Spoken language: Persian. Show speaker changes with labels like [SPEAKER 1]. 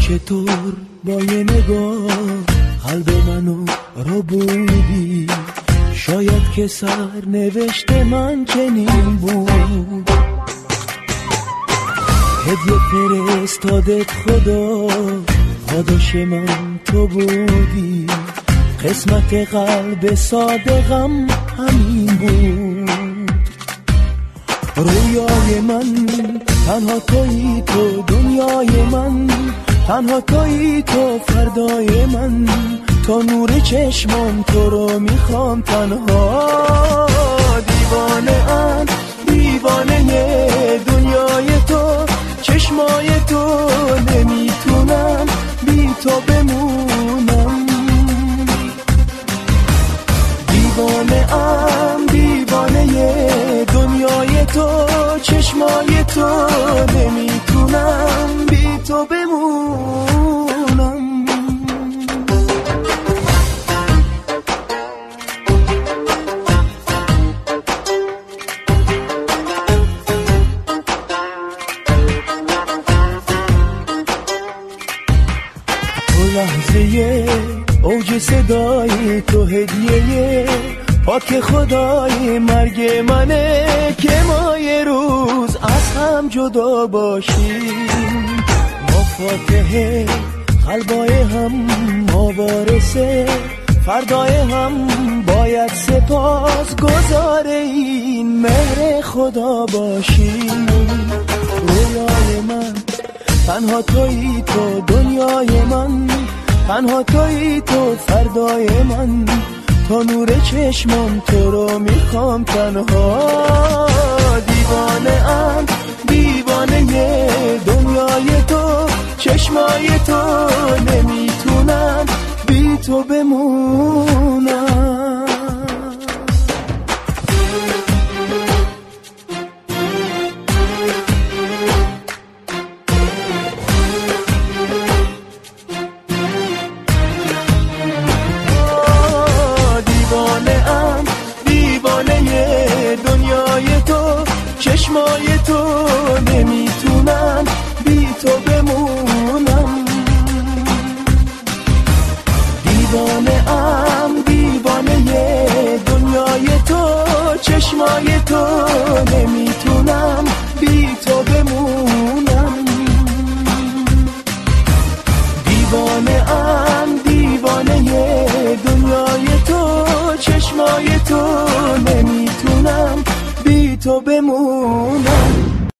[SPEAKER 1] چطور با یه نگاه قلب منو رو بودی؟ شاید که سرنوشت من چنین بود. هدیه فرستادت خدا، پاداش من تو بودی. قسمت قلب صادقم همین بود. رویای من تنها تویی تو، دنیای من تنها تویی تو، فردای من تا نور چشمم تو رو میخوام تنها. دیوانه ام دیوانه دنیای تو، چشمای تو، نمیتونم بی تو بمونم. دیوانه ام دیوانه دنیای تو، چشمای تو، نمیتونم بی تو بمونم. لحظه اوج صدای تو، هدیه پاک خدای مرگ منه که ما یه روز از هم جدا باشیم. ما فاتحه قلبای هم، ما وارثه فردای هم، باید سپاس گزار این مهر خدا باشیم. رویای من تنها تویی تو، دنیای من تنها تویی تو، فردای من تا نور چشمم تو رو میخوام تنها. دیوانه ام دیوانه دنیای تو، چشمای تو، نمیتونم بی تو بمونم. چشمای تو، نمیتونم بی تو بمونم. دیوانه ام دیوانه دنیای تو، چشمای تو، نمیتونم بی تو بمونم. دیوانه ام دیوانه دنیای تو، چشمای تو، نمیتونم بی تو بمونم.